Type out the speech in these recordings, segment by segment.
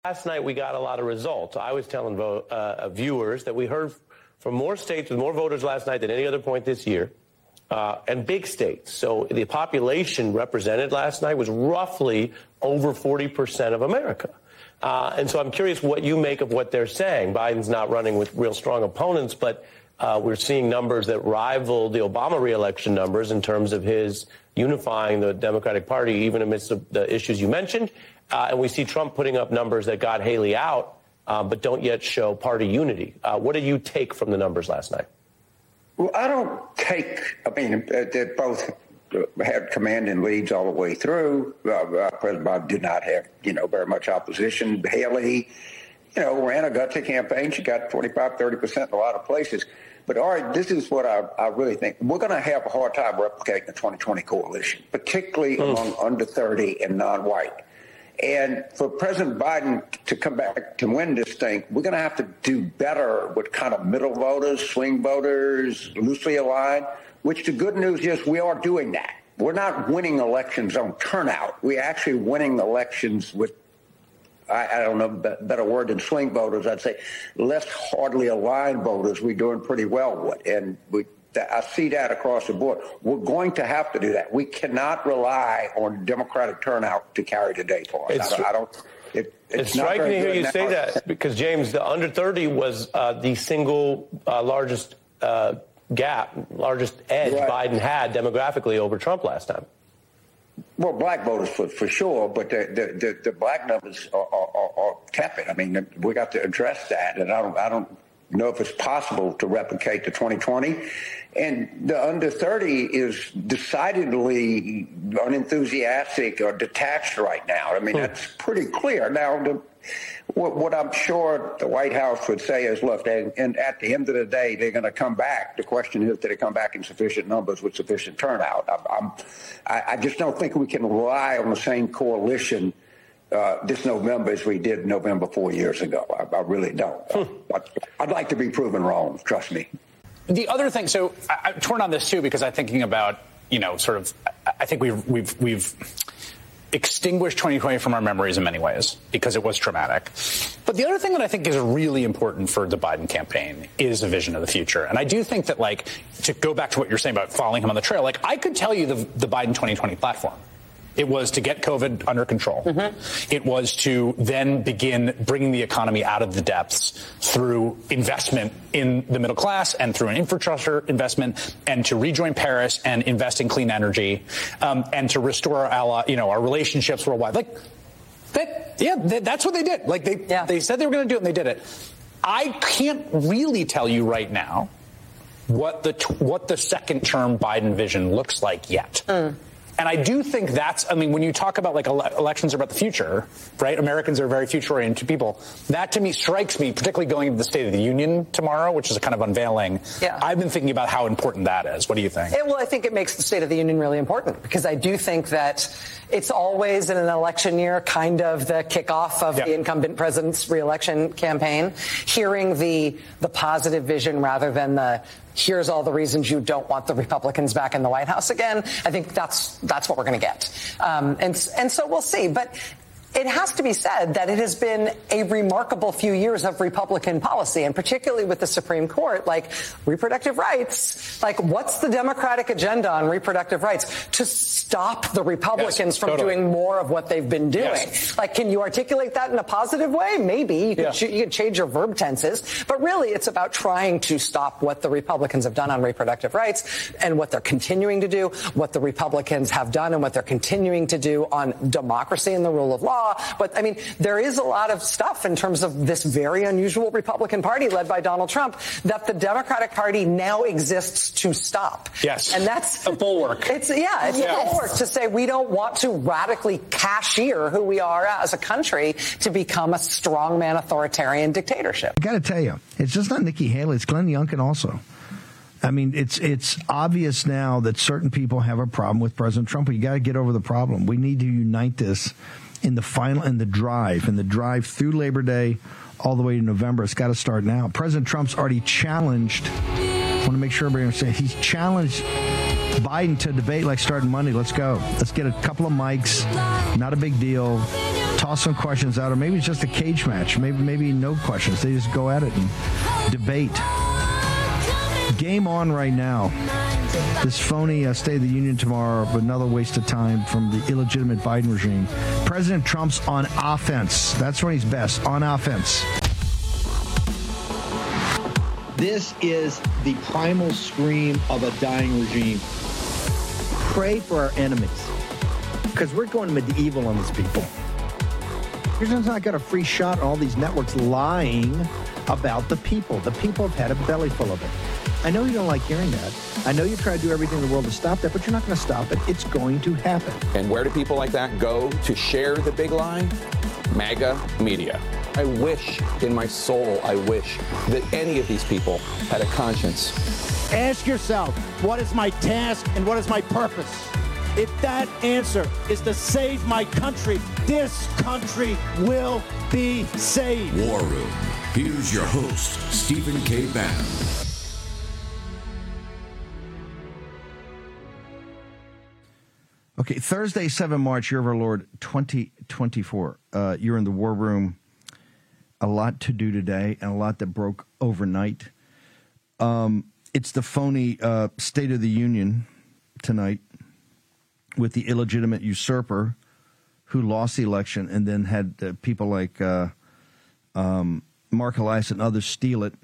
Last night, we got a lot of results. I was telling viewers that we heard from more states with more voters last night than any other point this year, and big states. So the population represented last night was roughly over 40% of America. And so I'm curious what you make of what they're saying. Biden's not running with real strong opponents, but we're seeing numbers that rival the Obama reelection numbers in terms of his unifying the Democratic Party, even amidst the issues you mentioned. And we see Trump putting up numbers that got Haley out, but don't yet show party unity. What did you take from the numbers last night? Well, I don't take, they both had commanding leads all the way through. President Biden did not have, very much opposition. Haley, ran a gutsy campaign. She got 25, 30% in a lot of places. But, all right, this is what I really think. We're going to have a hard time replicating the 2020 coalition, particularly among under 30 and non-white. And for President Biden to come back to win this thing, we're going to have to do better with kind of middle voters, swing voters, loosely aligned, which the good news is we are doing that. We're not winning elections on turnout. We're actually winning elections with, I don't know a better word than swing voters. I'd say less hardly aligned voters we're doing pretty well with. And I see that across the board. We're going to have to do that. We cannot rely on Democratic turnout to carry the day for us. It's striking to hear you say that because, James, the under 30 was the single largest largest edge Biden had demographically over Trump last time. Well, black voters for sure, but the black numbers are tepid. I mean, we got to address that, and I don't know if it's possible to replicate the 2020. And the under 30 is decidedly unenthusiastic or detached right now. I mean, that's pretty clear. Now, what I'm sure the White House would say is, look, and at the end of the day, they're going to come back. The question is, do they come back in sufficient numbers with sufficient turnout? I just don't think we can rely on the same coalition this November as we did November 4 years ago. I really don't. I'd like to be proven wrong, trust me. The other thing, so I'm torn on this too, because I'm thinking about, I think we've extinguished 2020 from our memories in many ways because it was traumatic. But the other thing that I think is really important for the Biden campaign is a vision of the future. And I do think that, to go back to what you're saying about following him on the trail, I could tell you the Biden 2020 platform. It was to get COVID under control. Mm-hmm. It was to then begin bringing the economy out of the depths through investment in the middle class and through an infrastructure investment, and to rejoin Paris and invest in clean energy, and to restore our relationships worldwide. That's what they did. They said they were going to do it, and they did it. I can't really tell you right now what the second term Biden vision looks like yet. And I do think when you talk about elections are about the future, right? Americans are very future-oriented people. That to me strikes me, particularly going into the State of the Union tomorrow, which is a kind of unveiling. Yeah. I've been thinking about how important that is. What do you think? Well, I think it makes the State of the Union really important because I do think that it's always in an election year kind of the kickoff of the incumbent president's reelection campaign, hearing the positive vision rather than the here's all the reasons you don't want the Republicans back in the White House again. I think that's what we're going to get. And so we'll see. But it has to be said that it has been a remarkable few years of Republican policy, and particularly with the Supreme Court, reproductive rights. What's the Democratic agenda on reproductive rights? To stop the Republicans from doing more of what they've been doing. Yes. Can you articulate that in a positive way? Maybe. You could change your verb tenses. But really, it's about trying to stop what the Republicans have done on reproductive rights and what they're continuing to do, what the Republicans have done and what they're continuing to do on democracy and the rule of law. But, there is a lot of stuff in terms of this very unusual Republican Party led by Donald Trump that the Democratic Party now exists to stop. Yes. And that's a bulwark. It's a bulwark to say we don't want to radically cashier who we are as a country to become a strongman authoritarian dictatorship. I got to tell you, it's just not Nikki Haley. It's Glenn Youngkin also. It's obvious now that certain people have a problem with President Trump. You got to get over the problem. We need to unite this in the drive through Labor Day all the way to November. It's got to start now. President Trump's already challenged. I want to make sure everybody understands. He's challenged Biden to debate starting Monday. Let's go. Let's get a couple of mics. Not a big deal. toss some questions out, or maybe it's just a cage match. Maybe no questions. They just go at it and debate. Game on right now. This phony State of the Union tomorrow, but another waste of time from the illegitimate Biden regime. President Trump's on offense. That's when he's best, on offense. This is the primal scream of a dying regime. Pray for our enemies, because we're going medieval on these people. Here's not got a free shot on all these networks lying about the people. The people have had a belly full of it. I know you don't like hearing that. I know you try to do everything in the world to stop that, but you're not going to stop it. It's going to happen. And where do people like that go to share the big lie? MAGA media. I wish in my soul, I wish that any of these people had a conscience. Ask yourself, what is my task and what is my purpose? If that answer is to save my country, this country will be saved. War Room. Here's your host, Stephen K. Bannon. Okay, Thursday, 7 March, year of our Lord, 2024. You're in the War Room. A lot to do today and a lot that broke overnight. It's the phony State of the Union tonight with the illegitimate usurper who lost the election and then had people like Mark Elias and others steal it.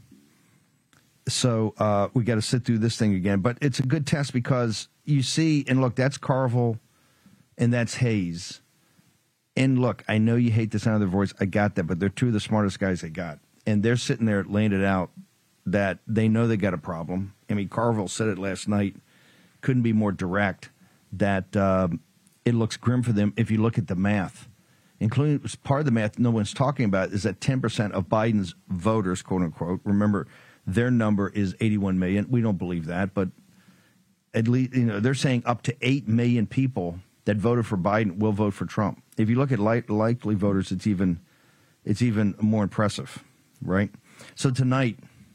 So we got to sit through this thing again. But it's a good test because you see, and look, that's Carville and that's Hayes. And look, I know you hate the sound of their voice. I got that, but they're two of the smartest guys they got. And they're sitting there laying it out that they know they got a problem. I mean, Carville said it last night, couldn't be more direct, that it looks grim for them if you look at the math. Including part of the math no one's talking about is that 10% of Biden's voters, quote unquote, remember, their number is 81 million. We don't believe that, but at least, you know, they're saying up to 8 million people that voted for Biden will vote for Trump. If you look at likely voters, it's even more impressive, right? So tonight,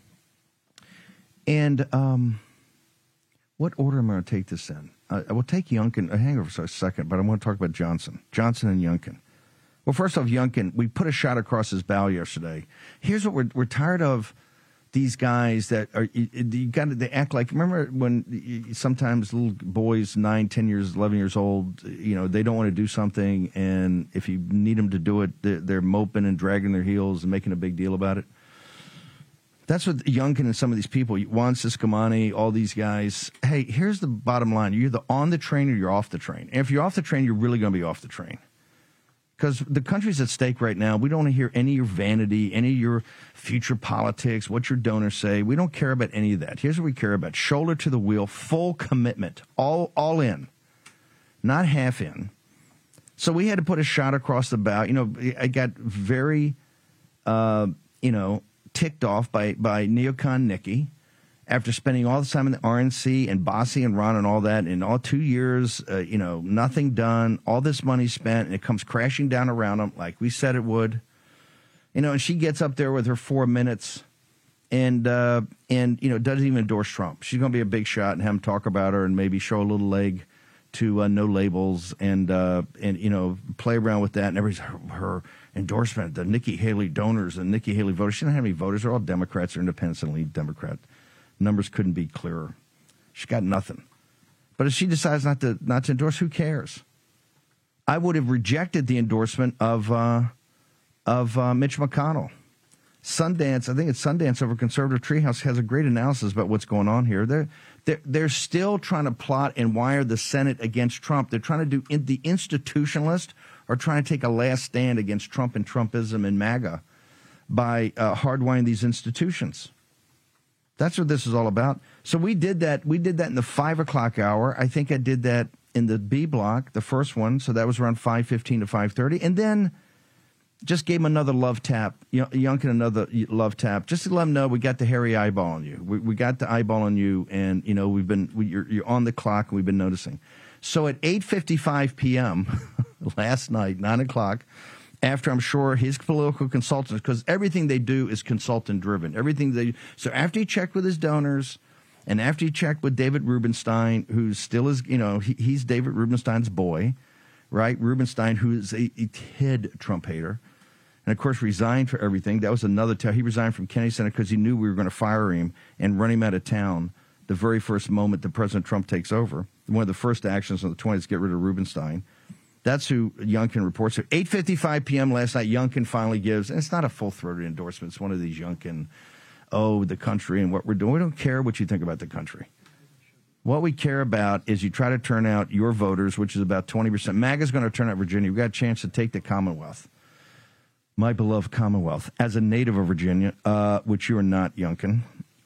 and what order am I going to take this in? I will take Youngkin. Hang over for a second, but I want to talk about Johnson and Youngkin. Well, first off, Youngkin, we put a shot across his bow yesterday. Here's what we're tired of. These guys that are, they act like, remember when sometimes little boys, 9, 10 years, 11 years old, you know, they don't want to do something, and if you need them to do it, they're moping and dragging their heels and making a big deal about it. That's what Youngkin and some of these people, Juan Ciscomani, all these guys, hey, here's the bottom line. You're either on the train or you're off the train. And if you're off the train, you're really going to be off the train. Because the country's at stake right now. We don't want to hear any of your vanity, any of your future politics, what your donors say. We don't care about any of that. Here's what we care about. Shoulder to the wheel, full commitment, all in, not half in. So we had to put a shot across the bow. You know, I got very, ticked off by neocon Nikki after spending all the time in the RNC and Bossie and Ron and all that, in all 2 years, nothing done, all this money spent, and it comes crashing down around them like we said it would. And she gets up there with her 4 minutes and doesn't even endorse Trump. She's going to be a big shot and have him talk about her and maybe show a little leg to No Labels and play around with that. And everybody's her endorsement, the Nikki Haley donors and Nikki Haley voters. She doesn't have any voters. They're all Democrats or independents and lead Democrat. Numbers couldn't be clearer. She got nothing. But if she decides not to endorse, who cares? I would have rejected the endorsement of Mitch McConnell. Sundance, I think it's Sundance over Conservative Treehouse, has a great analysis about what's going on here. They're still trying to plot and wire the Senate against Trump. They're trying to do the institutionalist are trying to take a last stand against Trump and Trumpism and MAGA by hardwiring these institutions. That's what this is all about. So we did that. We did that in the 5 o'clock hour. I think I did that in the B block, the first one. So that was around 5:15 to 5:30, and then just gave him another love tap. Youngkin another love tap, just to let him know we got the hairy eyeball on you. We got the eyeball on you, and you're on the clock, and we've been noticing. So at 8:55 p.m. last night, 9 o'clock. After, I'm sure, his political consultants, because everything they do is consultant-driven. So after he checked with his donors, and after he checked with David Rubenstein, who still is, he's David Rubenstein's boy, right? Rubenstein, who is a head Trump hater, and of course resigned for everything. That was another he resigned from Kennedy Center because he knew we were going to fire him and run him out of town the very first moment that President Trump takes over. One of the first actions on the 20th is to get rid of Rubenstein. That's who Youngkin reports to. 8:55 p.m. last night, Youngkin finally gives, and it's not a full-throated endorsement. It's one of these Youngkin, the country and what we're doing. We don't care what you think about the country. What we care about is you try to turn out your voters, which is about 20%. MAGA's going to turn out Virginia. We've got a chance to take the Commonwealth, my beloved Commonwealth, as a native of Virginia, which you are not, Youngkin.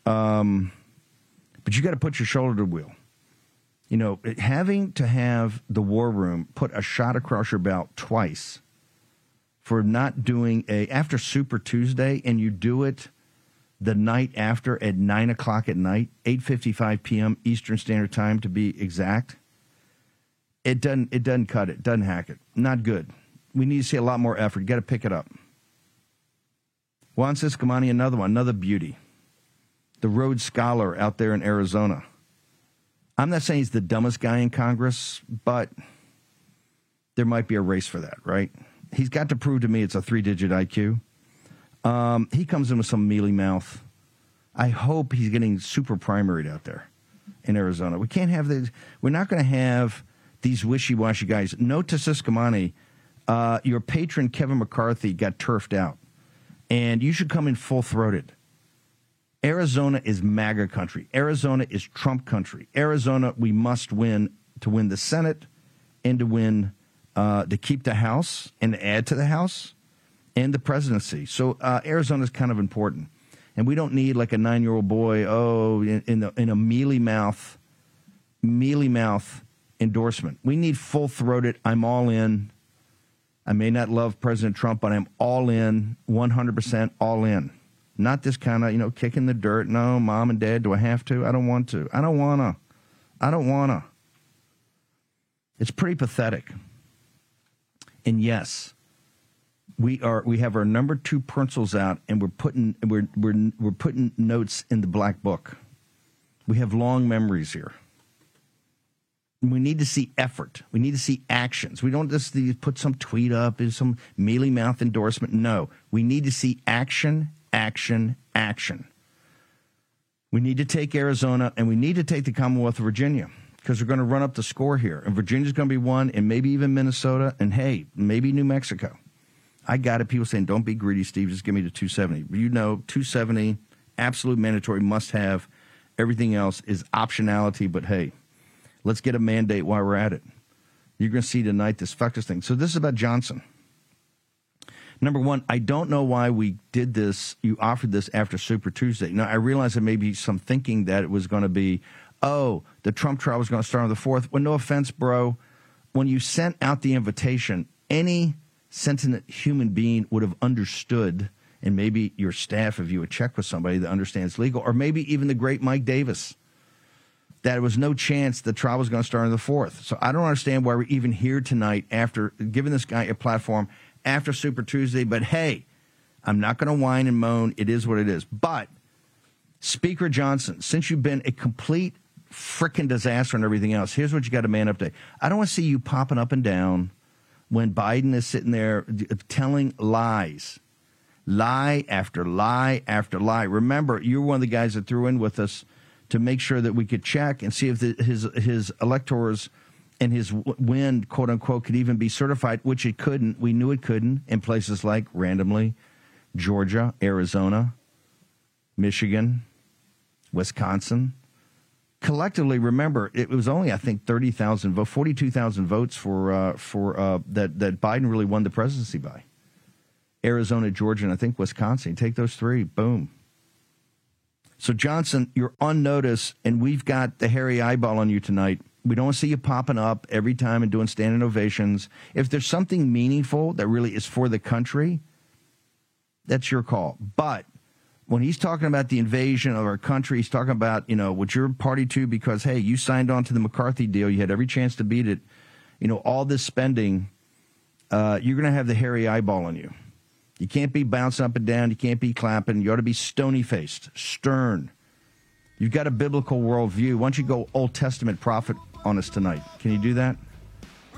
But you got to put your shoulder to the wheel. You know, having to have the war room put a shot across your belt twice for not doing after Super Tuesday, and you do it the night after at 9 o'clock at night, 8:55 p.m. Eastern Standard Time to be exact, it doesn't cut it, doesn't hack it. Not good. We need to see a lot more effort. You got to pick it up. Juan Ciscomani, another beauty. The Rhodes Scholar out there in Arizona. I'm not saying he's the dumbest guy in Congress, but there might be a race for that, right? He's got to prove to me it's a 3-digit IQ. He comes in with some mealy mouth. I hope he's getting super primaried out there in Arizona. We can't have these. We're not going to have these wishy-washy guys. Note to Ciscomani, your patron Kevin McCarthy got turfed out, and you should come in full-throated. Arizona is MAGA country. Arizona is Trump country. Arizona, we must win to win the Senate and to win, to keep the House and to add to the House and the presidency. So Arizona is kind of important. And we don't need like a 9-year-old boy, in a mealy mouth endorsement. We need full-throated, I'm all in. I may not love President Trump, but I'm all in, 100% all in. Not this kind of, kicking the dirt. No, Mom and Dad, do I have to? I don't want to. I don't want to. It's pretty pathetic. And yes, we have our number 2 pencils out, and we're putting notes in the black book. We have long memories here. We need to see effort. We need to see actions. We don't just put some tweet up, some mealy mouth endorsement. No, we need to see action. Action. We need to take Arizona, and we need to take the Commonwealth of Virginia, because we're going to run up the score here. And Virginia's going to be one, and maybe even Minnesota, and hey, maybe New Mexico. I got it. People saying, don't be greedy, Steve. Just give me the 270. 270, absolute mandatory, must have. Everything else is optionality, but hey, let's get a mandate while we're at it. You're going to see tonight this fuck this thing. So this is about Johnson. Number one, I don't know why we did this. You offered this after Super Tuesday. Now, I realize there may be some thinking that it was going to be, the Trump trial was going to start on the 4th. Well, no offense, bro. When you sent out the invitation, any sentient human being would have understood, and maybe your staff, if you would check with somebody that understands legal, or maybe even the great Mike Davis, that there was no chance the trial was going to start on the 4th. So I don't understand why we're even here tonight after giving this guy a platform after Super Tuesday, but hey, I'm not going to whine and moan. It is what it is. But Speaker Johnson, since you've been a complete frickin' disaster and everything else, here's what you got to man up to. I don't want to see you popping up and down when Biden is sitting there telling lies, lie after lie after lie. Remember, you were one of the guys that threw in with us to make sure that we could check and see if his electors and his win, quote unquote, could even be certified, which it couldn't. We knew it couldn't in places like randomly Georgia, Arizona, Michigan, Wisconsin. Collectively, remember, it was only, I think, 30,000 votes, 42,000 votes for that Biden really won the presidency by. Arizona, Georgia, and I think Wisconsin. Take those 3, boom. So, Johnson, you're on notice, and we've got the hairy eyeball on you tonight. We don't see you popping up every time and doing standing ovations. If there's something meaningful that really is for the country, that's your call. But when he's talking about the invasion of our country, he's talking about, what you're party to because, hey, you signed on to the McCarthy deal. You had every chance to beat it. All this spending, you're going to have the hairy eyeball on you. You can't be bouncing up and down. You can't be clapping. You ought to be stony-faced, stern. You've got a biblical worldview. Why don't you go Old Testament prophet on us tonight? Can you do that?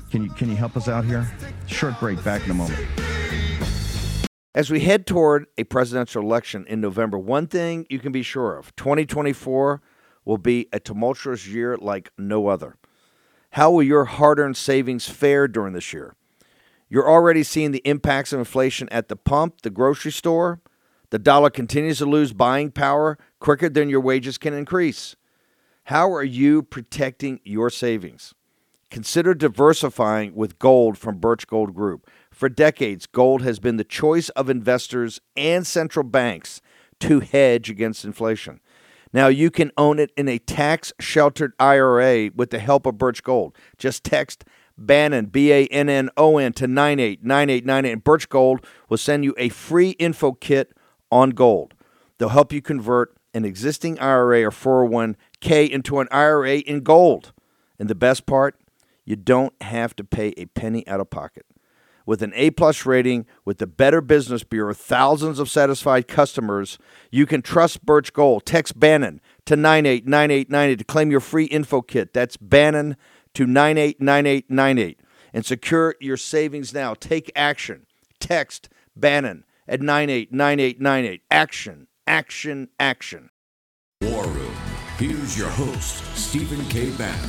Can you help us out here? Short break. Back in a moment. As we head toward a presidential election in November, one thing you can be sure of, 2024 will be a tumultuous year like no other. How will your hard-earned savings fare during this year? You're already seeing the impacts of inflation at the pump, the grocery store. The dollar continues to lose buying power quicker than your wages can increase. How are you protecting your savings? Consider diversifying with gold from Birch Gold Group. For decades, gold has been the choice of investors and central banks to hedge against inflation. Now you can own it in a tax-sheltered IRA with the help of Birch Gold. Just text Bannon, B-A-N-N-O-N, to 989898, and Birch Gold will send you a free info kit on gold. They'll help you convert an existing IRA or 401k into an IRA in gold. And the best part, you don't have to pay a penny out of pocket. With an A-plus rating, with the Better Business Bureau, thousands of satisfied customers, you can trust Birch Gold. Text Bannon to 989898 to claim your free info kit. That's Bannon to 989898. And secure your savings now. Take action. Text Bannon at 989898. Action, action, action. War Room. Here's your host, Stephen K. Bannon.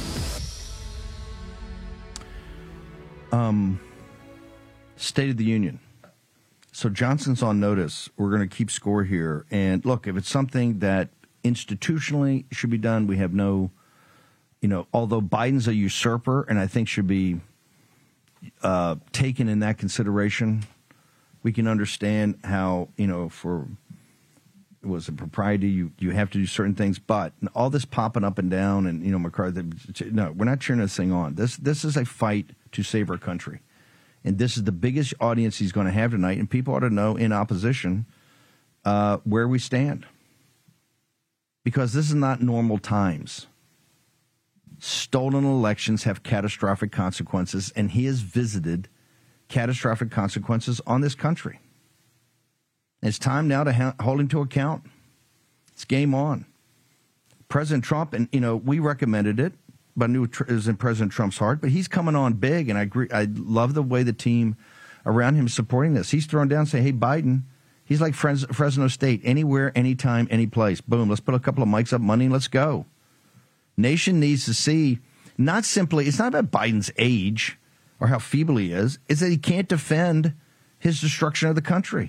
State of the Union. So Johnson's on notice. We're going to keep score here. And look, if it's something that institutionally should be done, we have no, although Biden's a usurper and I think should be taken in that consideration, we can understand how, for it was a propriety, you have to do certain things. But all this popping up and down and, McCarthy, no, we're not cheering this thing on. This is a fight to save our country. And this is the biggest audience he's going to have tonight. And people ought to know in opposition where we stand. Because this is not normal times. Stolen elections have catastrophic consequences. And he has visited catastrophic consequences on this country. It's time now to hold him to account. It's game on. President Trump, and, we recommended it. But I knew it was in President Trump's heart. But he's coming on big, and I agree. I love the way the team around him is supporting this. He's throwing down and saying, hey, Biden, he's like Fresno State, anywhere, anytime, any place. Boom, let's put a couple of mics up, money, and let's go. Nation needs to see, not simply, it's not about Biden's age or how feeble he is. It's that he can't defend his destruction of the country.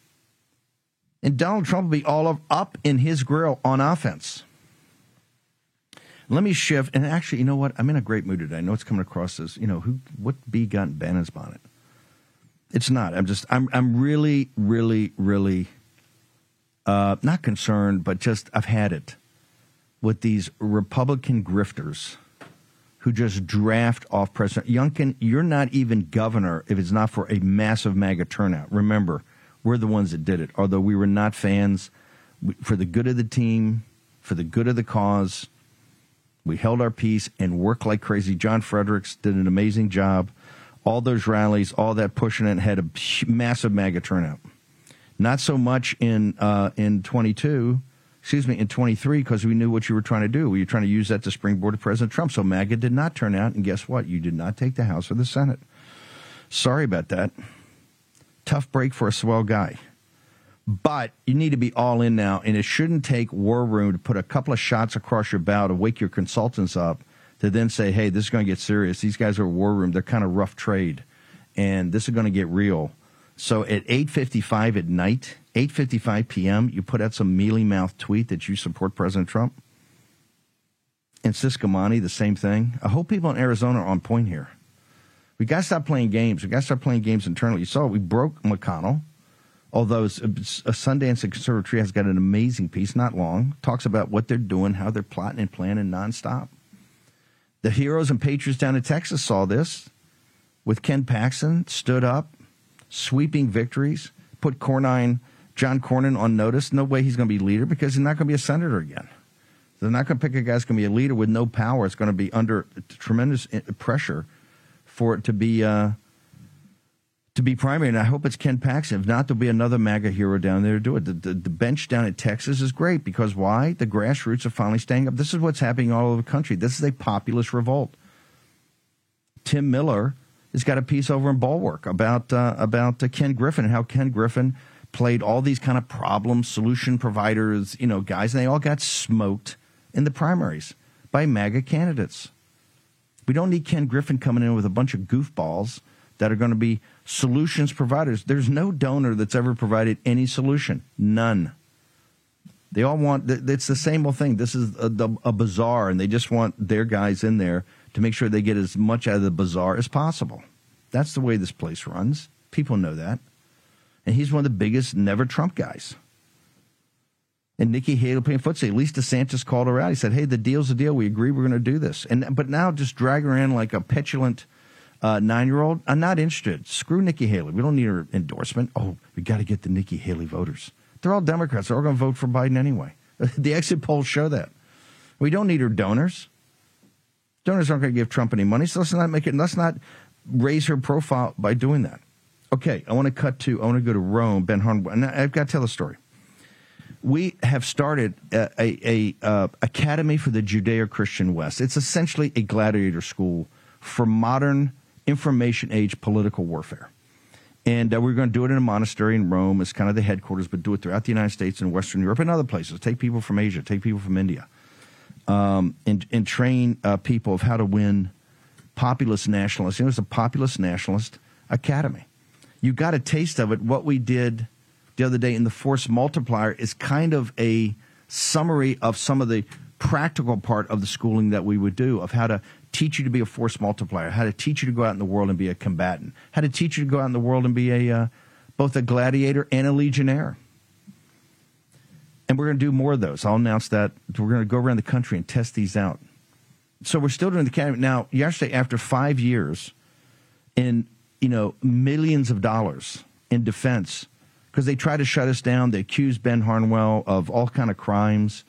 And Donald Trump will be all up in his grill on offense. Let me shift, and actually, you know what? I'm in a great mood today. I know it's coming across as, what bee got in Bannon's bonnet? It's not. I'm really, really, really not concerned, but just I've had it with these Republican grifters who just draft off President Youngkin. You're not even governor if it's not for a massive MAGA turnout. Remember, we're the ones that did it. Although we were not fans, for the good of the team, for the good of the cause, we held our peace and worked like crazy. John Fredericks did an amazing job. All those rallies, all that pushing it, had a massive MAGA turnout. Not so much in 23, because we knew what you were trying to do. We were trying to use that to springboard to President Trump. So MAGA did not turn out, and guess what? You did not take the House or the Senate. Sorry about that. Tough break for a swell guy. But you need to be all in now, and it shouldn't take War Room to put a couple of shots across your bow to wake your consultants up to then say, hey, this is going to get serious. These guys are War Room. They're kind of rough trade, and this is going to get real. So at 8:55 at night, 8:55 p.m., you put out some mealy-mouthed tweet that you support President Trump. And Ciscomani, the same thing. I hope people in Arizona are on point here. We got to stop playing games. We got to start playing games internally. You saw it. We broke McConnell. Although a Sundance and Conservative Tree has got an amazing piece, not long, talks about what they're doing, how they're plotting and planning nonstop. The heroes and patriots down in Texas saw this with Ken Paxton, stood up, sweeping victories, put John Cornyn on notice. No way he's going to be leader because he's not going to be a senator again. They're not going to pick a guy who's going to be a leader with no power. It's going to be under tremendous pressure for it to be primary, and I hope it's Ken Paxton. If not, there'll be another MAGA hero down there to do it. The bench down in Texas is great because why? The grassroots are finally standing up. This is what's happening all over the country. This is a populist revolt. Tim Miller has got a piece over in Bulwark about Ken Griffin and how Ken Griffin played all these kind of problem solution providers, guys, and they all got smoked in the primaries by MAGA candidates. We don't need Ken Griffin coming in with a bunch of goofballs that are going to be solutions providers. There's no donor that's ever provided any solution. None. They all want, it's the same old thing. This is a bazaar, and they just want their guys in there to make sure they get as much out of the bazaar as possible. That's the way this place runs. People know that. And he's one of the biggest never Trump guys. And Nikki Haley playing footsie. At least DeSantis called her out. He said, hey, the deal's a deal. We agree we're going to do this. But now just drag her in like a petulant 9-year-old. I'm not interested. Screw Nikki Haley. We don't need her endorsement. Oh, we got to get the Nikki Haley voters. They're all Democrats. They're all going to vote for Biden anyway. The exit polls show that. We don't need her donors. Donors aren't going to give Trump any money, so let's not raise her profile by doing that. Okay, I want to go to Rome, Ben Harnwell, and I've got to tell a story. We have started a Academy for the Judeo-Christian West. It's essentially a gladiator school for modern information age political warfare. And we're going to do it in a monastery in Rome as kind of the headquarters, but do it throughout the United States and Western Europe and other places. Take people from Asia, take people from India, and train people of how to win populist nationalists. It's a populist nationalist academy. You got a taste of it. What we did the other day in the Force Multiplier is kind of a summary of some of the practical part of the schooling that we would do, of how to teach you to be a force multiplier, how to teach you to go out in the world and be a combatant, how to teach you to go out in the world and be both a gladiator and a legionnaire. And we're going to do more of those. I'll announce that. We're going to go around the country and test these out. So we're still doing the academy. Now, yesterday, after 5 years in, millions of dollars in defense, because they tried to shut us down. They accused Ben Harnwell of all kind of crimes,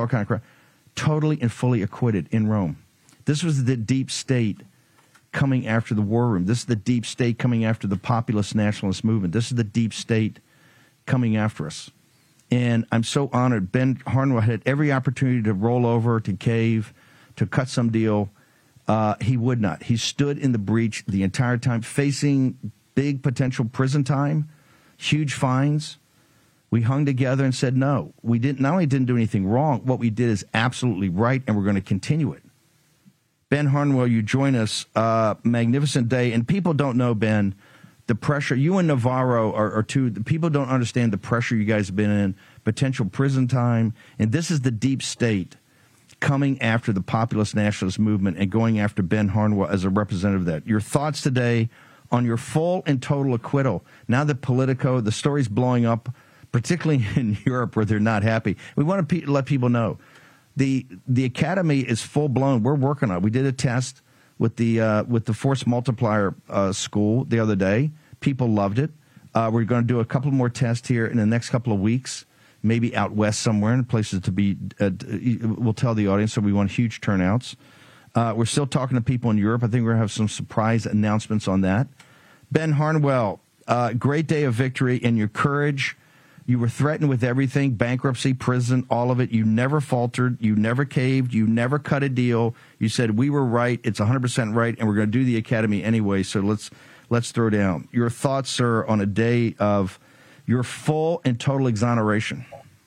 totally and fully acquitted in Rome. This was the deep state coming after the war room. This is the deep state coming after the populist nationalist movement. This is the deep state coming after us. And I'm so honored. Ben Harnwell had every opportunity to roll over, to cave, to cut some deal. He would not. He stood in the breach the entire time, facing big potential prison time, huge fines. We hung together and said, no, we not only didn't do anything wrong, what we did is absolutely right, and we're going to continue it. Ben Harnwell, you join us. Magnificent day. And people don't know, Ben, the pressure. You and Navarro are two. People don't understand the pressure you guys have been in, potential prison time. And this is the deep state coming after the populist nationalist movement and going after Ben Harnwell as a representative of that. Your thoughts today on your full and total acquittal. Now that Politico, the story's blowing up, particularly in Europe where they're not happy. We want to let people know. The academy is full blown. We're working on it. We did a test with the Force Multiplier school the other day. People loved it. We're going to do a couple more tests here in the next couple of weeks, maybe out west somewhere in places to be. We'll tell the audience. So we want huge turnouts. We're still talking to people in Europe. I think we're going to have some surprise announcements on that. Ben Harnwell, great day of victory and your courage. You were threatened with everything, bankruptcy, prison, all of it. You never faltered. You never caved. You never cut a deal. You said, we were right. It's 100% right, and we're going to do the academy anyway, so let's throw down. Your thoughts, sir, on a day of your full and total exoneration.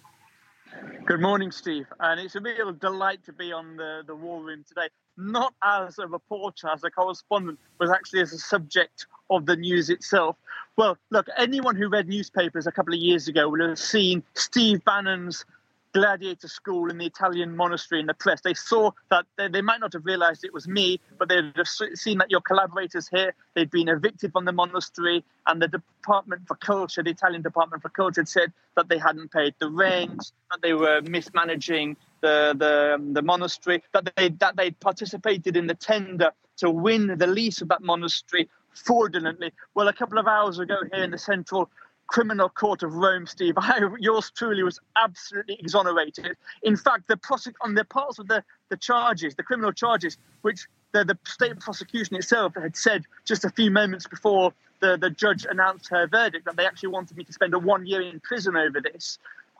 Good morning, Steve. And it's a real delight to be on the War Room today, not as a reporter, as a correspondent, but actually as a subject of the news itself. Well, look, anyone who read newspapers a couple of years ago would have seen Steve Bannon's gladiator school in the Italian monastery in the press. They saw that they might not have realized it was me, but they'd have seen that your collaborators here, they'd been evicted from the monastery, and the Department for Culture, the Italian Department for Culture, had said that they hadn't paid the rent, that they were mismanaging the monastery, that they'd participated in the tender to win the lease of that monastery fraudulently. Well, a couple of hours ago here in the Central Criminal Court of Rome, Steve, yours truly was absolutely exonerated. In fact, on the parts of the charges, the criminal charges, which the state prosecution itself had said just a few moments before the judge announced her verdict that they actually wanted me to spend 1 year in prison over this.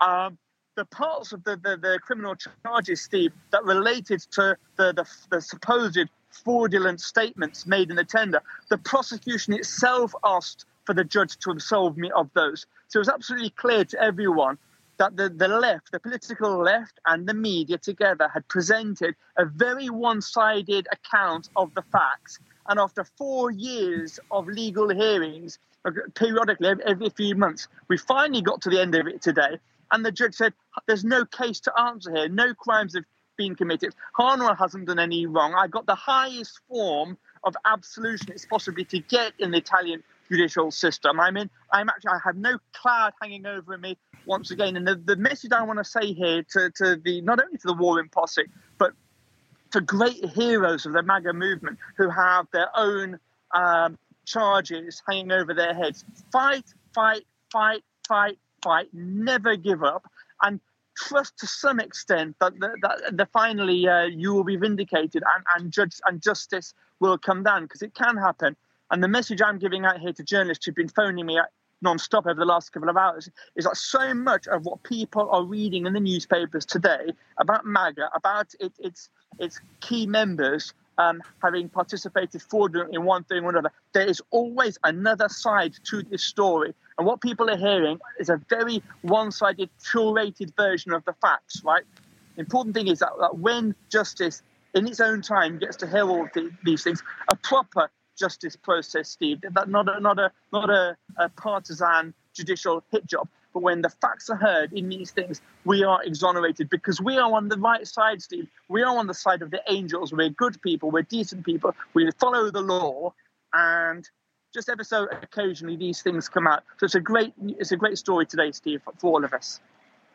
The parts of the criminal charges, Steve, that related to the supposed fraudulent statements made in the tender. The prosecution itself asked for the judge to absolve me of those. So it was absolutely clear to everyone that the left, the political left and the media together had presented a very one-sided account of the facts. And after 4 years of legal hearings, periodically every few months, we finally got to the end of it today. And the judge said, there's no case to answer here. No crimes have been committed. Hanwell hasn't done any wrong. I got the highest form of absolution it's possibly to get in the Italian judicial system. I have no cloud hanging over me once again. And the message I want to say here to the, not only to the War Room posse, but to great heroes of the MAGA movement who have their own charges hanging over their heads. Fight, fight, fight, fight, fight. Never give up. And trust to some extent that finally you will be vindicated and justice will come down, because it can happen. And the message I'm giving out here to journalists who've been phoning me non-stop over the last couple of hours is that so much of what people are reading in the newspapers today about MAGA, about its key members having participated fraudulently in one thing or another, there is always another side to this story. And what people are hearing is a very one-sided, curated version of the facts, right? The important thing is that when justice, in its own time, gets to hear all of these things, a proper justice process, Steve, not a partisan judicial hit job, but when the facts are heard in these things, we are exonerated because we are on the right side, Steve. We are on the side of the angels. We're good people. We're decent people. We follow the law, and just ever so occasionally these things come out. So it's a great story today, Steve, for all of us.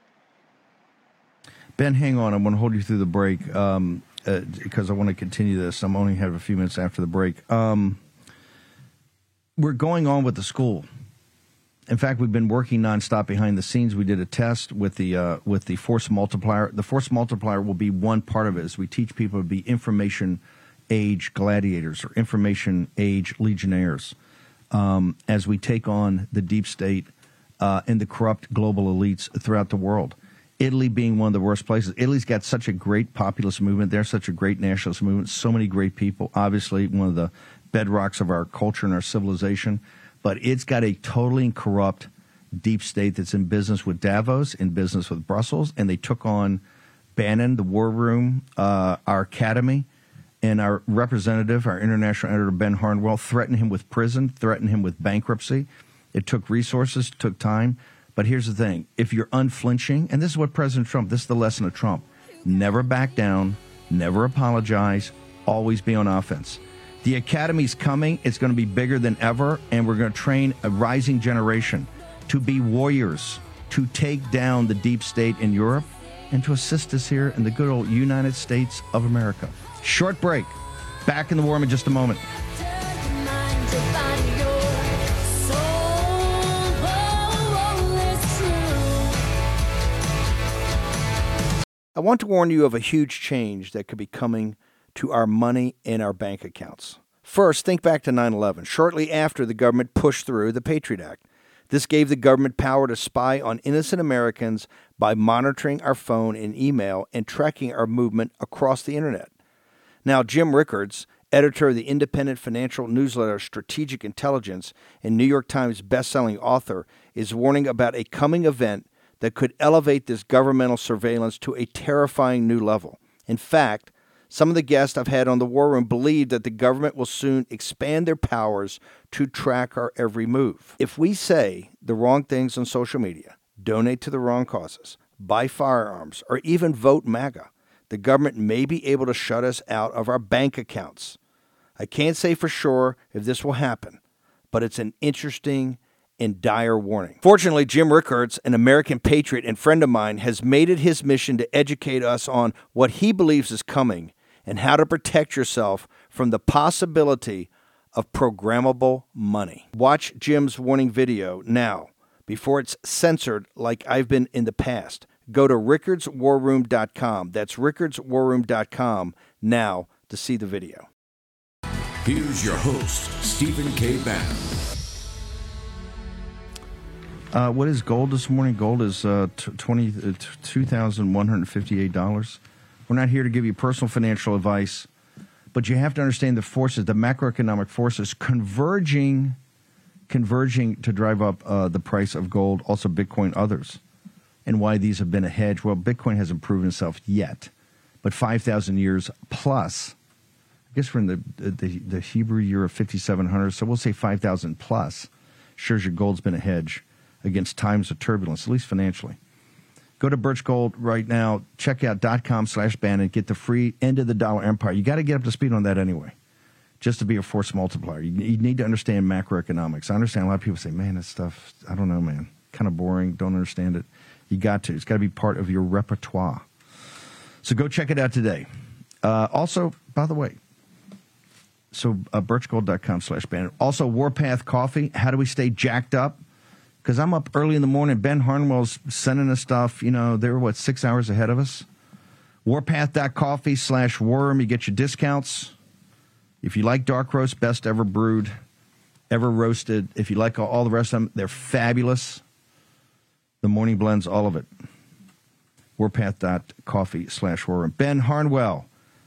Ben, hang on. I want to hold you through the break because I want to continue this. I'm only have a few minutes after the break. We're going on with the school. In fact, we've been working nonstop behind the scenes. We did a test with the force multiplier. The force multiplier will be one part of it as we teach people to be information age gladiators or information age legionnaires as we take on the deep state and the corrupt global elites throughout the world. Italy being one of the worst places. Italy's got such a great populist movement. They're such a great nationalist movement. So many great people. Obviously, one of the bedrocks of our culture and our civilization. But it's got a totally corrupt deep state that's in business with Davos, in business with Brussels, and they took on Bannon, the War Room, our academy, and our representative, our international editor, Ben Harnwell, threatened him with prison, threatened him with bankruptcy. It took resources, took time. But here's the thing. If you're unflinching, and this is what President Trump, this is the lesson of Trump, never back down, never apologize, always be on offense. The academy's coming. It's going to be bigger than ever, and we're going to train a rising generation to be warriors, to take down the deep state in Europe, and to assist us here in the good old United States of America. Short break. Back in the War Room in just a moment. I want to warn you of a huge change that could be coming to our money in our bank accounts. First, think back to 9/11, shortly after the government pushed through the Patriot Act. This gave the government power to spy on innocent Americans by monitoring our phone and email and tracking our movement across the internet. Now, Jim Rickards, editor of the independent financial newsletter Strategic Intelligence and New York Times bestselling author, is warning about a coming event that could elevate this governmental surveillance to a terrifying new level. In fact, some of the guests I've had on the War Room believe that the government will soon expand their powers to track our every move. If we say the wrong things on social media, donate to the wrong causes, buy firearms, or even vote MAGA, the government may be able to shut us out of our bank accounts. I can't say for sure if this will happen, but it's an interesting and dire warning. Fortunately, Jim Rickards, an American patriot and friend of mine, has made it his mission to educate us on what he believes is coming and how to protect yourself from the possibility of programmable money. Watch Jim's warning video now before it's censored like I've been in the past. Go to rickardswarroom.com. That's rickardswarroom.com now to see the video. Here's your host, Stephen K. Bannon. What is gold this morning? Gold is $2,158. We're not here to give you personal financial advice, But you have to understand the forces, the macroeconomic forces converging to drive up the price of gold, also Bitcoin, others, and why these have been a hedge. Well, Bitcoin hasn't proven itself yet, but 5,000 years plus. I guess we're in the Hebrew year of 5,700, so we'll say 5,000 plus. Shows your gold's been a hedge against times of turbulence, at least financially. Go to Birch Gold right now. Check out .com/Bannon. Get the free End of the Dollar Empire. You got to get up to speed on that anyway, just to be a force multiplier. You need to understand macroeconomics. I understand a lot of people say, man, this stuff, I don't know, man. Kind of boring. Don't understand it. You got to. It's got to be part of your repertoire. So go check it out today. Also, by the way, so birchgold.com/Bannon. Also, Warpath Coffee. How do we stay jacked up? Because I'm up early in the morning. Ben Harnwell's sending us stuff. You know, they're, 6 hours ahead of us? Warpath.coffee/worm. You get your discounts. If you like dark roast, best ever brewed, ever roasted. If you like all the rest of them, they're fabulous. The morning blends, all of it. Warpath.coffee/worm. Ben Harnwell.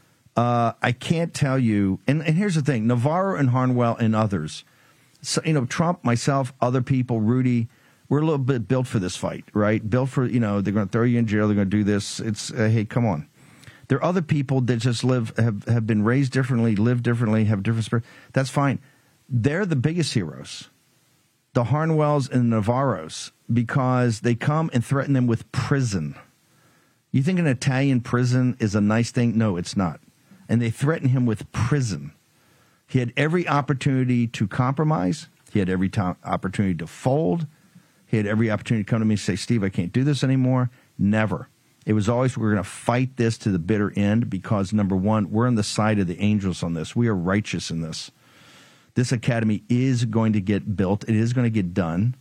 I can't tell you. And here's the thing. Navarro and Harnwell and others. So, Trump, myself, other people, Rudy, we're a little bit built for this fight, right? Built for, they're going to throw you in jail. They're going to do this. It's, hey, come on. There are other people that just have been raised differently, live differently, have different spirit. That's fine. They're the biggest heroes, the Harnwells and the Navarros, because they come and threaten them with prison. You think an Italian prison is a nice thing? No, it's not. And they threaten him with prison. He had every opportunity to compromise. He had every opportunity to fold. He had every opportunity to come to me and say, Steve, I can't do this anymore. Never. It was always, we're going to fight this to the bitter end because, number one, we're on the side of the angels on this. We are righteous in this. This academy is going to get built. It is going to get done.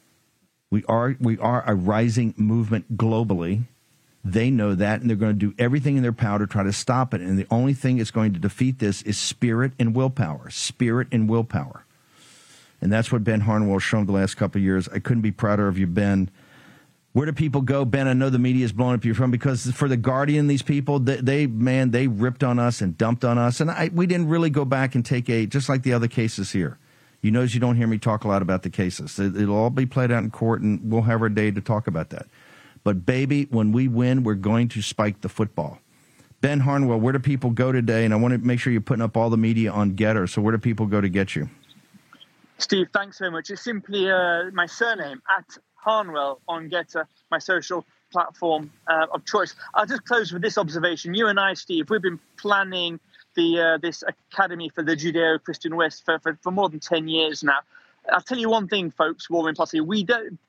We are a rising movement globally. They know that, and they're going to do everything in their power to try to stop it. And the only thing that's going to defeat this is spirit and willpower. Spirit and willpower. And that's what Ben Harnwell has shown the last couple of years. I couldn't be prouder of you, Ben. Where do people go? Ben, I know the media is blowing up you from, because for The Guardian, these people, they ripped on us and dumped on us. And we didn't really go back and take just like the other cases here. You notice you don't hear me talk a lot about the cases. It'll all be played out in court, and we'll have our day to talk about that. But, baby, when we win, we're going to spike the football. Ben Harnwell, where do people go today? And I want to make sure you're putting up all the media on Getter. So where do people go to get you? Steve, thanks very much. It's simply my surname, @Harnwell on Getter, my social platform of choice. I'll just close with this observation. You and I, Steve, we've been planning this Academy for the Judeo-Christian West for more than 10 years now. I'll tell you one thing, folks, Warren Posse, we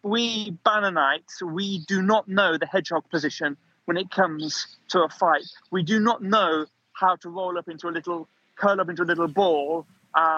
Bannonites, we do not know the hedgehog position when it comes to a fight. We do not know how to curl up into a little ball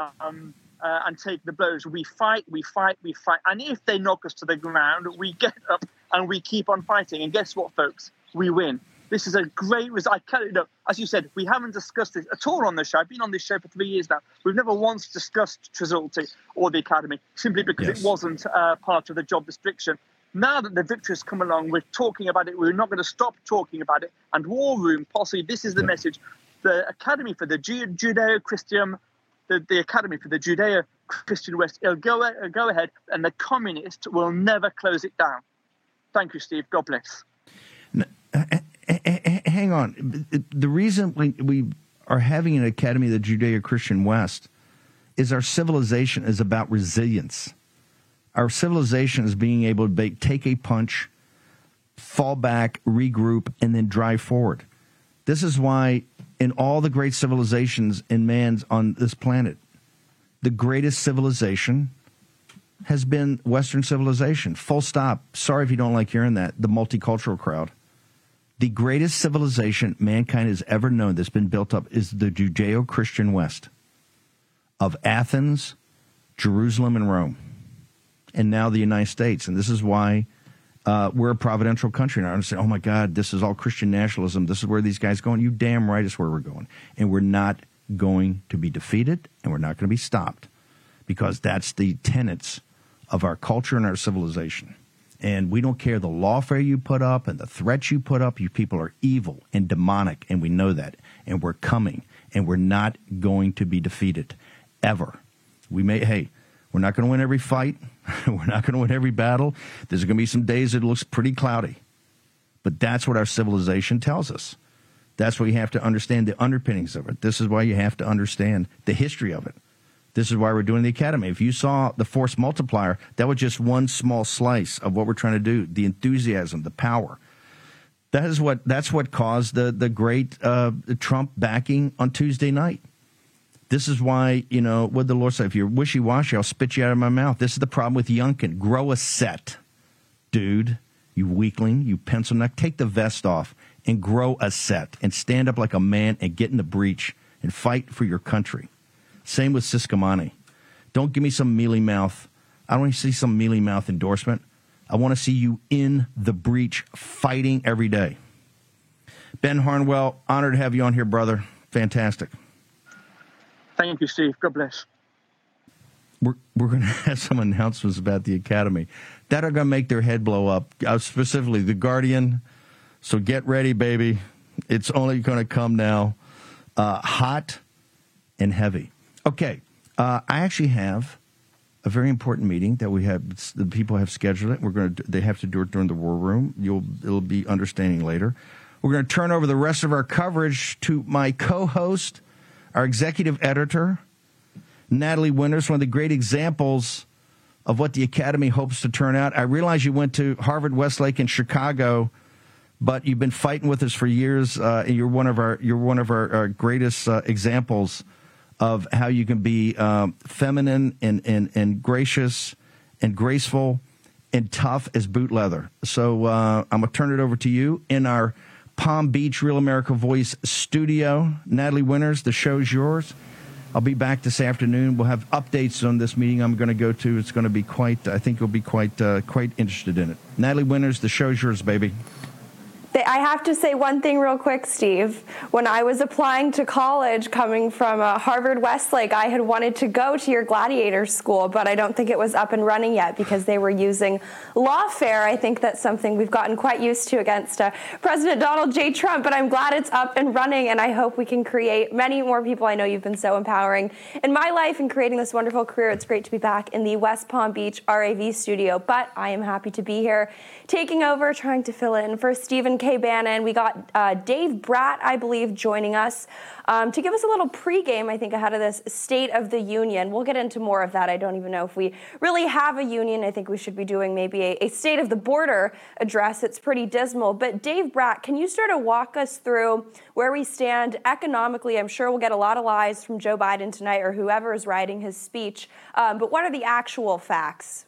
and take the blows. We fight. And if they knock us to the ground, we get up and we keep on fighting. And guess what, folks? We win. This is a great result. As you said, we haven't discussed this at all on the show. I've been on this show for 3 years now. We've never once discussed Trizulti or the Academy, simply because it wasn't part of the job description. Now that the victory has come along, we're talking about it. We're not going to stop talking about it. And War Room Posse, this is the message. The Academy for the Judeo-Christian, the Academy for the Judeo-Christian West, it'll go ahead, and the communists will never close it down. Thank you, Steve. God bless. Hang on. The reason we are having an Academy of the Judeo-Christian West is our civilization is about resilience. Our civilization is being able to take a punch, fall back, regroup, and then drive forward. This is why in all the great civilizations in man's on this planet, the greatest civilization has been Western civilization. Full stop. Sorry if you don't like hearing that, the multicultural crowd. The greatest civilization mankind has ever known that's been built up is the Judeo-Christian West of Athens, Jerusalem, and Rome, and now the United States. And this is why we're a providential country. And I say, oh, my God, this is all Christian nationalism. This is where these guys are going. You damn right it's where we're going. And we're not going to be defeated, and we're not going to be stopped, because that's the tenets of our culture and our civilization. And we don't care the lawfare you put up and the threats you put up. You people are evil and demonic, and we know that. And we're coming. and we're not going to be defeated, ever. We're not going to win every fight. We're not going to win every battle. There's going to be some days it looks pretty cloudy. But that's what our civilization tells us. That's why you have to understand the underpinnings of it. This is why you have to understand the history of it. This is why we're doing the academy. If you saw the force multiplier, that was just one small slice of what we're trying to do, the enthusiasm, the power. That's what caused the great Trump backing on Tuesday night. This is why, what did the Lord say? If you're wishy-washy, I'll spit you out of my mouth. This is the problem with Youngkin. Grow a set, dude. You weakling, you pencil neck. Take the vest off and grow a set and stand up like a man and get in the breach and fight for your country. Same with Ciscomani. Don't give me some mealy mouth. I don't want to see some mealy mouth endorsement. I want to see you in the breach fighting every day. Ben Harnwell, honored to have you on here, brother. Fantastic. Thank you, Steve. God bless. We're going to have some announcements about the Academy that are going to make their head blow up, specifically The Guardian. So get ready, baby. It's only going to come now hot and heavy. Okay, I actually have a very important meeting that we have. The people have scheduled it. They have to do it during the war room. It'll be understanding later. We're going to turn over the rest of our coverage to my co-host, our executive editor, Natalie Winters, one of the great examples of what the Academy hopes to turn out. I realize you went to Harvard Westlake in Chicago, but you've been fighting with us for years. And you're one of our greatest examples of how you can be feminine and gracious and graceful and tough as boot leather. So I'm going to turn it over to you in our Palm Beach Real America Voice studio. Natalie Winters, the show's yours. I'll be back this afternoon. We'll have updates on this meeting I'm going to go to. It's going to be I think you'll be quite interested in it. Natalie Winters, the show's yours, baby. I have to say one thing real quick, Steve. When I was applying to college coming from Harvard Westlake, I had wanted to go to your gladiator school, but I don't think it was up and running yet because they were using lawfare. I think that's something we've gotten quite used to against President Donald J. Trump, but I'm glad it's up and running, and I hope we can create many more people. I know you've been so empowering in my life in creating this wonderful career. It's great to be back in the West Palm Beach RAV studio, but I am happy to be here taking over, trying to fill in for Stephen K. Bannon. We got Dave Bratt, I believe, joining us to give us a little pregame, I think, ahead of this State of the Union. We'll get into more of that. I don't even know if we really have a union. I think we should be doing maybe a State of the Border address. It's pretty dismal. But Dave Bratt, can you sort of walk us through where we stand economically? I'm sure we'll get a lot of lies from Joe Biden tonight or whoever is writing his speech. But what are the actual facts?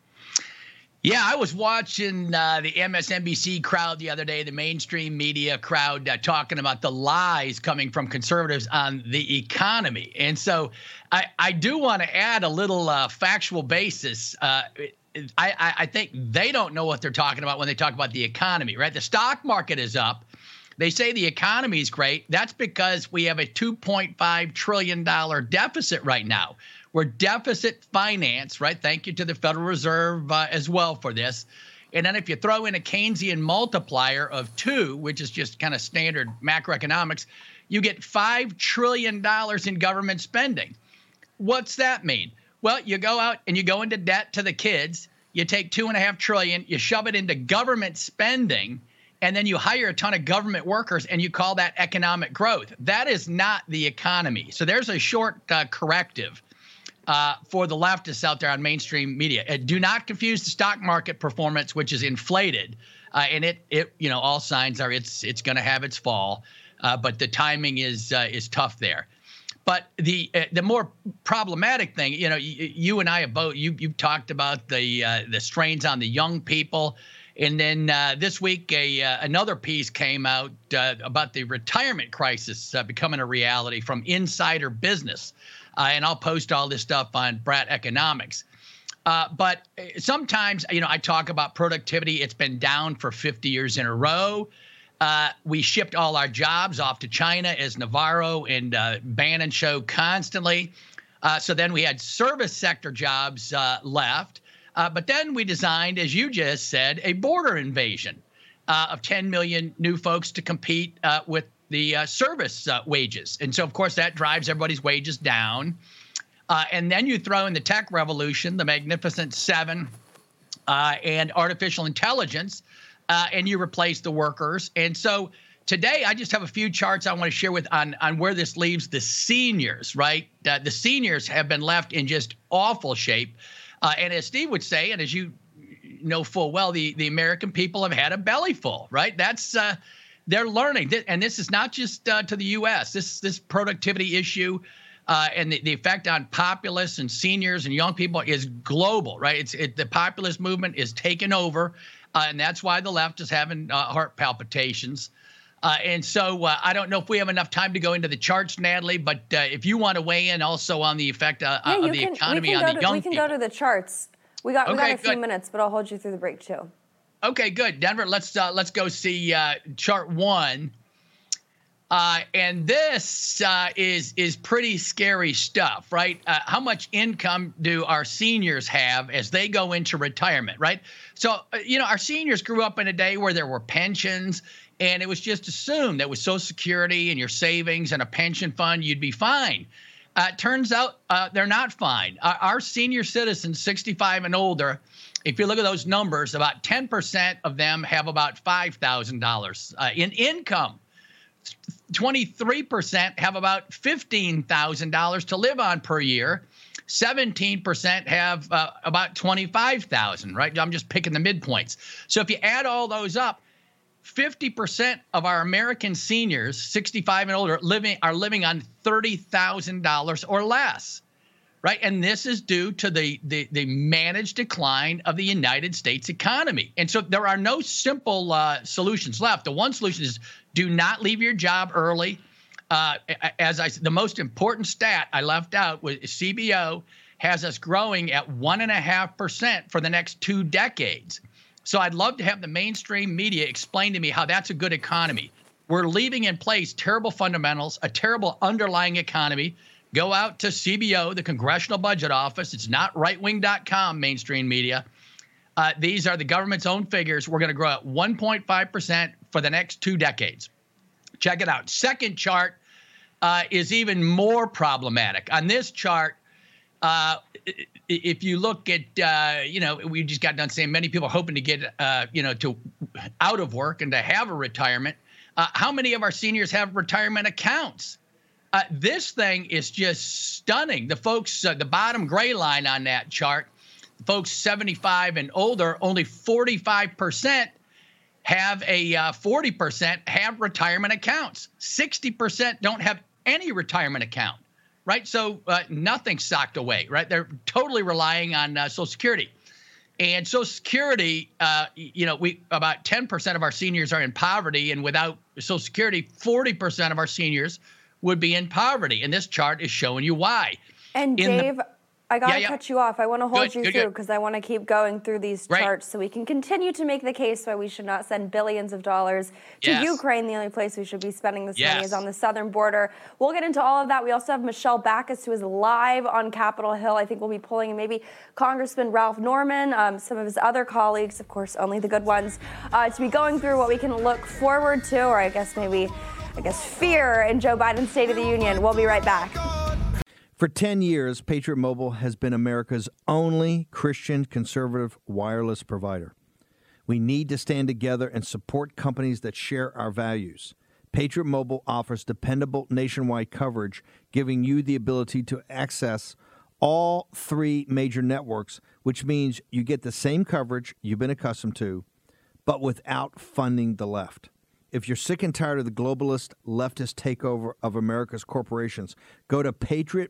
Yeah, I was watching the MSNBC crowd the other day, the mainstream media crowd, talking about the lies coming from conservatives on the economy. And so I do want to add a little factual basis. I think they don't know what they're talking about when they talk about the economy, right? The stock market is up. They say the economy is great. That's because we have a $2.5 trillion deficit right now. We're deficit financed, right? Thank you to the Federal Reserve as well for this. And then if you throw in a Keynesian multiplier of 2, which is just kind of standard macroeconomics, you get $5 trillion in government spending. What's that mean? Well, you go out and you go into debt to the kids. You take $2.5 trillion, you shove it into government spending, and then you hire a ton of government workers and you call that economic growth. That is not the economy. So there's a short corrective for the leftists out there on mainstream media. Do not confuse the stock market performance, which is inflated, and it all signs are it's going to have its fall, but the timing is tough there. But the more problematic thing, you and I have both you've talked about the strains on the young people, and then this week another piece came out about the retirement crisis becoming a reality from Insider Business. And I'll post all this stuff on Bratt Economics. But sometimes, I talk about productivity. It's been down for 50 years in a row. We shipped all our jobs off to China, as Navarro and Bannon show constantly. So then we had service sector jobs left. But then we designed, as you just said, a border invasion of 10 million new folks to compete with service wages. And so, of course, that drives everybody's wages down. And then you throw in the tech revolution, the Magnificent Seven, and artificial intelligence, and you replace the workers. And so today, I just have a few charts I want to share on where this leaves the seniors, right? The seniors have been left in just awful shape. And as Steve would say, and as you know full well, the American people have had a belly full, right? That's they're learning. And this is not just to the U.S. This productivity issue and the effect on populists and seniors and young people is global, right? The populist movement is taking over, and that's why the left is having heart palpitations. And so I don't know if we have enough time to go into the charts, Natalie, but if you want to weigh in also on the effect of the economy on the young people. We can go to the charts. We got a few minutes, but I'll hold you through the break too. Okay, good. Denver, let's go see chart 1. And this is pretty scary stuff, right? How much income do our seniors have as they go into retirement, right? So, our seniors grew up in a day where there were pensions, and it was just assumed that with Social Security and your savings and a pension fund, you'd be fine. Turns out they're not fine. Our senior citizens, 65 and older, if you look at those numbers, about 10% of them have about $5,000 in income. 23% have about $15,000 to live on per year. 17% have about $25,000, right? I'm just picking the midpoints. So if you add all those up, 50% of our American seniors, 65 and older, are living on $30,000 or less, right? And this is due to the managed decline of the United States economy. And so there are no simple solutions left. The one solution is do not leave your job early. As I said, the most important stat I left out was CBO has us growing at 1.5% for the next 2 decades. So I'd love to have the mainstream media explain to me how that's a good economy. We're leaving in place terrible fundamentals, a terrible underlying economy. Go out to CBO, the Congressional Budget Office. It's not rightwing.com, mainstream media. These are the government's own figures. We're going to grow at 1.5% for the next 2 decades. Check it out. Second chart is even more problematic. On this chart, if you look at, we just got done saying many people are hoping to get, to out of work and to have a retirement. How many of our seniors have retirement accounts? This thing is just stunning. The folks, the bottom gray line on that chart, folks 75 and older, only 45% have 40% have retirement accounts. 60% don't have any retirement account, right? So nothing socked away, right? They're totally relying on Social Security. And Social Security, we about 10% of our seniors are in poverty, and without Social Security, 40% of our seniors would be in poverty. And this chart is showing you why. And Dave, I got to cut you off. I want to hold you through because I want to keep going through these charts so we can continue to make the case why we should not send billions of dollars to Ukraine. The only place we should be spending this money is on the southern border. We'll get into all of that. We also have Michelle Backus, who is live on Capitol Hill. I think we'll be pulling in maybe Congressman Ralph Norman, some of his other colleagues, of course, only the good ones, to be going through what we can look forward to, or I guess fear in Joe Biden's State of the Union. We'll be right back. For 10 years, Patriot Mobile has been America's only Christian conservative wireless provider. We need to stand together and support companies that share our values. Patriot Mobile offers dependable nationwide coverage, giving you the ability to access all 3 major networks, which means you get the same coverage you've been accustomed to, but without funding the left. If you're sick and tired of the globalist, leftist takeover of America's corporations, go to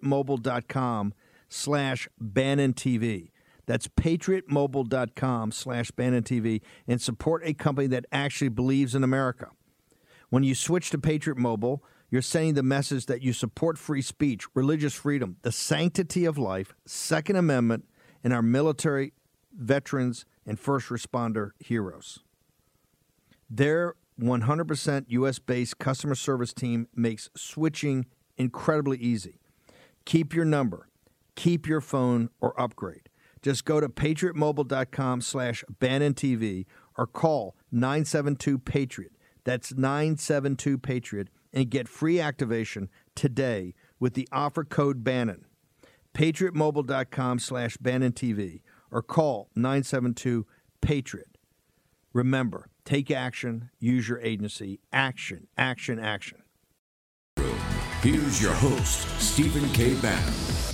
patriotmobile.com/BannonTV. That's patriotmobile.com/BannonTV and support a company that actually believes in America. When you switch to Patriot Mobile, you're sending the message that you support free speech, religious freedom, the sanctity of life, Second Amendment, and our military, veterans, and first responder heroes. Their 100% U.S.-based customer service team makes switching incredibly easy. Keep your number, keep your phone, or upgrade. Just go to patriotmobile.com/BannonTV or call 972-PATRIOT. That's 972-PATRIOT and get free activation today with the offer code Bannon. PatriotMobile.com/BannonTV or call 972-PATRIOT. Remember, take action, use your agency. Action, action, action. Here's your host, Stephen K. Bannon.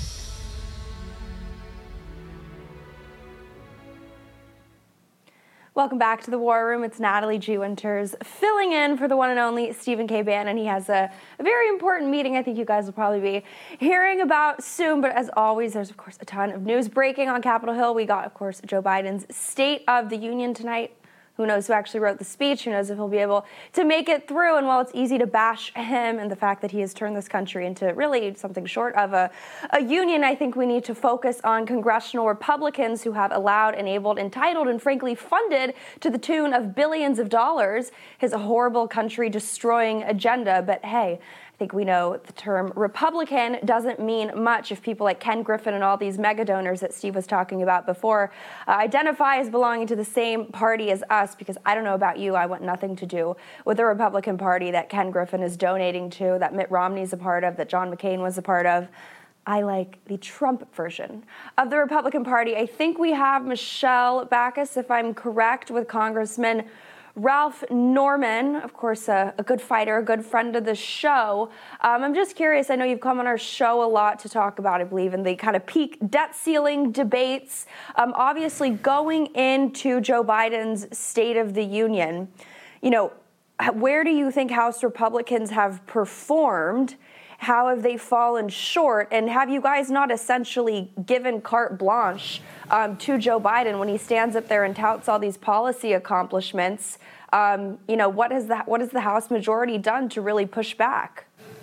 Welcome back to the War Room. It's Natalie G. Winters filling in for the one and only Stephen K. Bannon. He has a very important meeting I think you guys will probably be hearing about soon. But as always, there's, of course, a ton of news breaking on Capitol Hill. We got, of course, Joe Biden's State of the Union tonight. Who knows who actually wrote the speech? Who knows if he'll be able to make it through? And while it's easy to bash him and the fact that he has turned this country into really something short of a union, I think we need to focus on congressional Republicans who have allowed, enabled, entitled, and frankly funded to the tune of billions of dollars his horrible country-destroying agenda. But hey, I think we know the term Republican doesn't mean much if people like Ken Griffin and all these mega donors that Steve was talking about before identify as belonging to the same party as us, because I don't know about you, I want nothing to do with the Republican Party that Ken Griffin is donating to, that Mitt Romney's a part of, that John McCain was a part of. I like the Trump version of the Republican Party. I think we have Michelle Backus, if I'm correct, with Congressman Ralph Norman, of course, a good fighter, a good friend of the show. I'm just curious, I know you've come on our show a lot to talk about, I believe, in the kind of peak debt ceiling debates. Obviously, going into Joe Biden's State of the Union, you know, where do you think House Republicans have performed? How have they fallen short? And have you guys not essentially given carte blanche to Joe Biden when he stands up there and touts all these policy accomplishments? You know, what has the House majority done to really push back?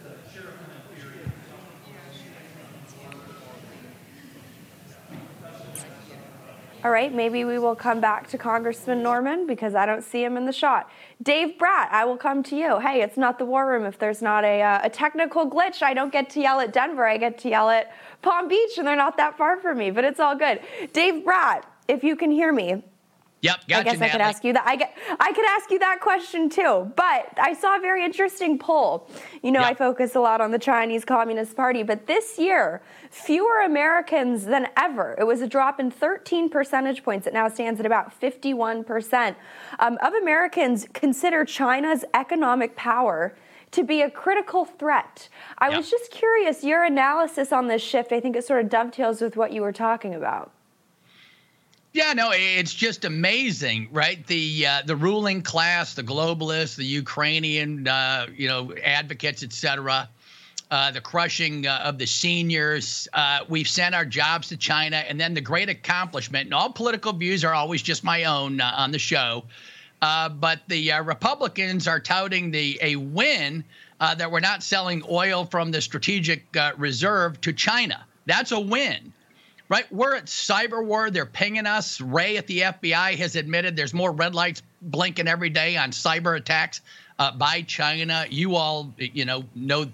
All right, maybe we will come back to Congressman Norman because I don't see him in the shot. Dave Bratt, I will come to you. Hey, it's not the War Room if there's not a technical glitch. I don't get to yell at Denver. I get to yell at Palm Beach, and they're not that far from me, but it's all good. Dave Bratt, if you can hear me. Yep, gotcha, I guess I could ask you that. I could ask you that question too. But I saw a very interesting poll. You know, I focus a lot on the Chinese Communist Party, but this year, fewer Americans than ever. It was a drop in 13 percentage points. It now stands at about 51% of Americans consider China's economic power to be a critical threat. I was just curious, your analysis on this shift, I think it sort of dovetails with what you were talking about. Yeah, no, it's just amazing, right? The ruling class, the globalists, the Ukrainian, advocates, et cetera, the crushing of the seniors. We've sent our jobs to China, and then the great accomplishment, and all political views are always just my own on the show, but the Republicans are touting a win that we're not selling oil from the strategic reserve to China. That's a win. Right, we're at cyber war. They're pinging us. Ray at the FBI has admitted there's more red lights blinking every day on cyber attacks by China. You all, know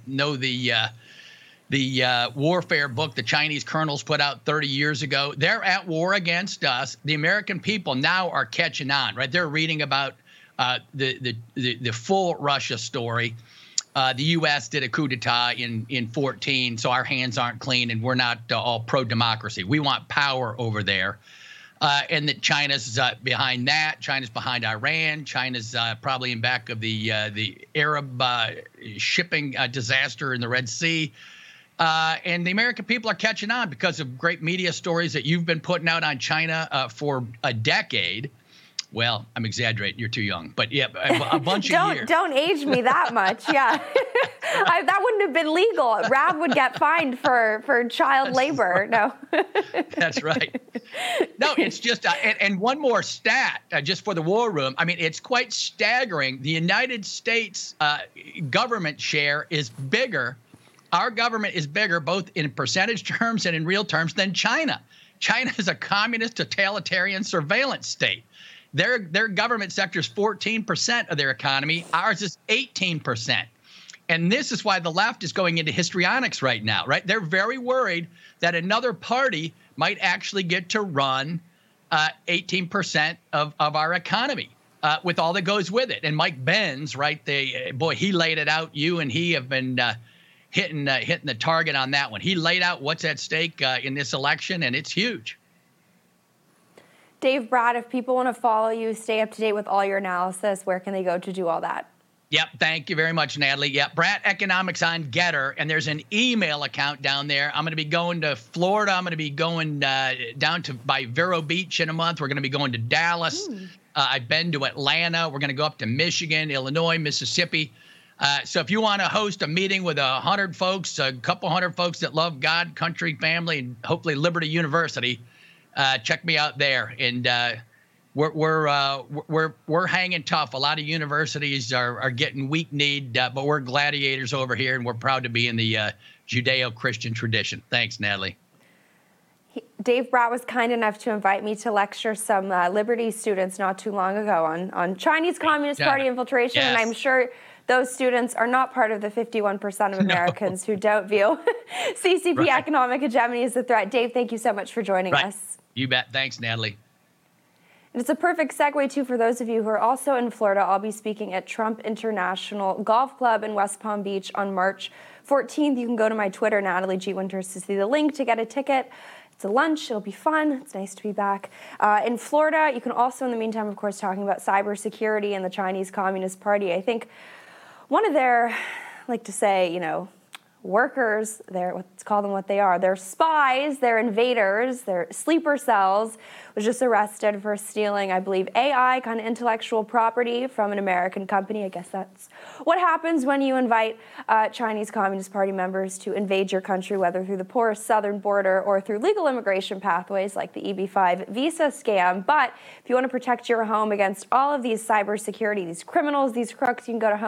the warfare book the Chinese colonels put out 30 years ago. They're at war against us. The American people now are catching on. Right, they're reading about the full Russia story. The U.S. did a coup d'etat in 14, so our hands aren't clean, and we're not all pro-democracy. We want power over there, and that China's behind that. China's behind Iran. China's probably in back of the Arab shipping disaster in the Red Sea. And the American people are catching on because of great media stories that you've been putting out on China for a decade. Well, I'm exaggerating. You're too young. But yeah, a bunch of years. Don't age me that much. Yeah. That wouldn't have been legal. Rav would get fined for child labor. No. That's right. No, it's just and one more stat just for the War Room. I mean, it's quite staggering. The United States government share is bigger. Our government is bigger, both in percentage terms and in real terms, than China. China is a communist, totalitarian surveillance state. Their government sector is 14% of their economy. Ours is 18%. And this is why the left is going into histrionics right now, right? They're very worried that another party might actually get to run 18% of our economy. with all that goes with it. And Mike Benz, right? He laid it out. You and he have been hitting the target on that one. He laid out what's at stake in this election, and it's huge. Dave Brat, if people want to follow you, stay up to date with all your analysis, where can they go to do all that? Yep. Thank you very much, Natalie. Yep. Brat Economics on Getter. And there's an email account down there. I'm going to be going to Florida. I'm going to be going down by Vero Beach in a month. We're going to be going to Dallas. I've been to Atlanta. We're going to go up to Michigan, Illinois, Mississippi. So if you want to host a meeting with 100 folks, a couple hundred folks that love God, country, family, and hopefully Liberty University, check me out there. And we're hanging tough. A lot of universities are getting weak-kneed, but we're gladiators over here, and we're proud to be in the Judeo-Christian tradition. Thanks, Natalie. Dave Brat was kind enough to invite me to lecture some Liberty students not too long ago on Chinese Communist Party infiltration, and I'm sure those students are not part of the 51% of Americans who don't view CCP economic hegemony as a threat. Dave, thank you so much for joining us. You bet. Thanks, Natalie. And it's a perfect segue, too, for those of you who are also in Florida. I'll be speaking at Trump International Golf Club in West Palm Beach on March 14th. You can go to my Twitter, Natalie G. Winters, to see the link to get a ticket. It's a lunch. It'll be fun. It's nice to be back. In Florida, you can also, in the meantime, of course, talking about cybersecurity and the Chinese Communist Party. I think one of their, like to say, workers, let's call them what they are. They're spies, they're invaders, they're sleeper cells, was just arrested for stealing, I believe, AI, kind of intellectual property from an American company. I guess that's what happens when you invite Chinese Communist Party members to invade your country, whether through the porous southern border or through legal immigration pathways like the EB-5 visa scam. But if you want to protect your home against all of these cybersecurity, these criminals, these crooks, you can go to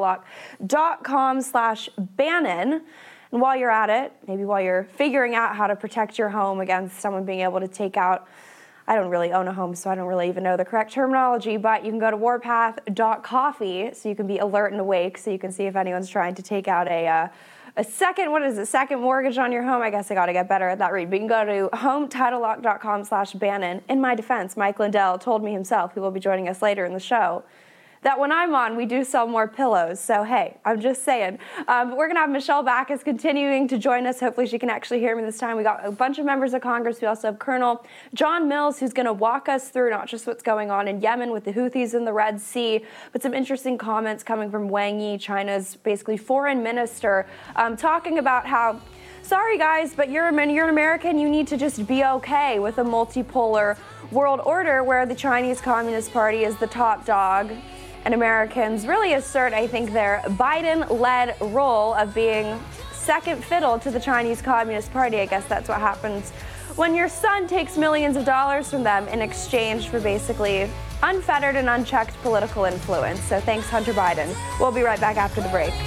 HomeTitleLock.com/Bannon. And while you're at it, maybe while you're figuring out how to protect your home against someone being able to take out, I don't really own a home, so I don't really even know the correct terminology, but you can go to warpath.coffee so you can be alert and awake, so you can see if anyone's trying to take out a second mortgage on your home. I guess I got to get better at that read. But you can go to HomeTitleLock.com/Bannon. In my defense, Mike Lindell told me himself, who will be joining us later in the show, that when I'm on, we do sell more pillows. So, hey, I'm just saying. But we're going to have Michelle Backus continuing to join us. Hopefully she can actually hear me this time. We got a bunch of members of Congress. We also have Colonel John Mills, who's going to walk us through not just what's going on in Yemen with the Houthis in the Red Sea, but some interesting comments coming from Wang Yi, China's basically foreign minister, talking about how, sorry guys, but you're an American, you need to just be okay with a multipolar world order where the Chinese Communist Party is the top dog. And Americans really assert, I think, their Biden-led role of being second fiddle to the Chinese Communist Party. I guess that's what happens when your son takes millions of dollars from them in exchange for basically unfettered and unchecked political influence. So thanks, Hunter Biden. We'll be right back after the break.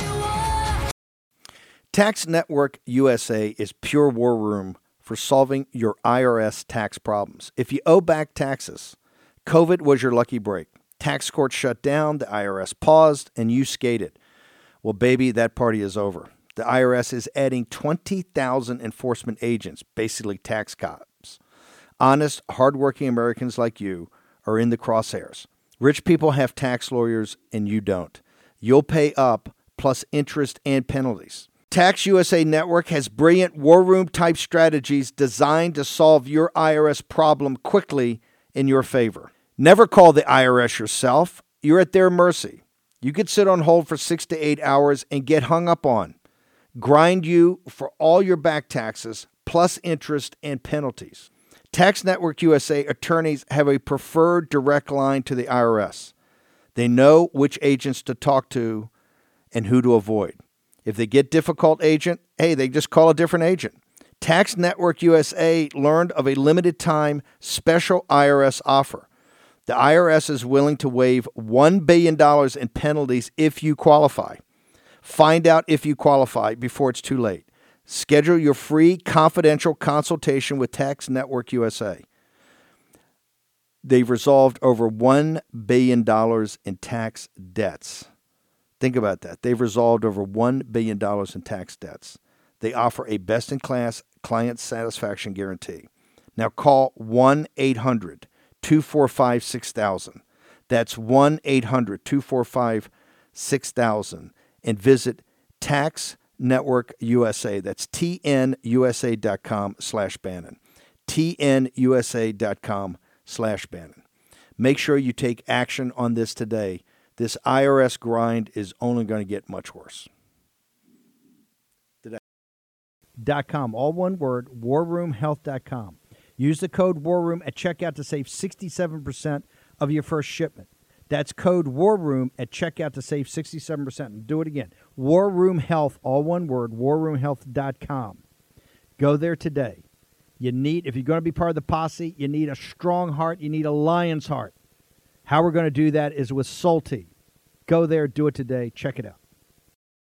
Tax Network USA is pure war room for solving your IRS tax problems. If you owe back taxes, COVID was your lucky break. Tax court shut down, the IRS paused, and you skated. Well, baby, that party is over. The IRS is adding 20,000 enforcement agents, basically tax cops. Honest, hardworking Americans like you are in the crosshairs. Rich people have tax lawyers, and you don't. You'll pay up, plus interest and penalties. Tax USA Network has brilliant war room type strategies designed to solve your IRS problem quickly in your favor. Never call the IRS yourself. You're at their mercy. You could sit on hold for 6 to 8 hours and get hung up on. Grind you for all your back taxes, plus interest and penalties. Tax Network USA attorneys have a preferred direct line to the IRS. They know which agents to talk to and who to avoid. If they get difficult agent, hey, they just call a different agent. Tax Network USA learned of a limited time special IRS offer. The IRS is willing to waive $1 billion in penalties if you qualify. Find out if you qualify before it's too late. Schedule your free confidential consultation with Tax Network USA. They've resolved over $1 billion in tax debts. Think about that. They've resolved over $1 billion in tax debts. They offer a best-in-class client satisfaction guarantee. Now call 1-800-245-6000. That's 1-800-245-6000. And visit Tax Network USA. That's tnusa.com/Bannon. tnusa.com/Bannon. Make sure you take action on this today. This IRS grind is only going to get much worse. .com, all one word, warroomhealth.com. Use the code WARROOM at checkout to save 67% of your first shipment. That's code WARROOM at checkout to save 67%. And do it again. War Room Health, all one word, warroomhealth.com. Go there today. If you're going to be part of the posse, you need a strong heart. You need a lion's heart. How we're going to do that is with Solti. Go there, do it today. Check it out.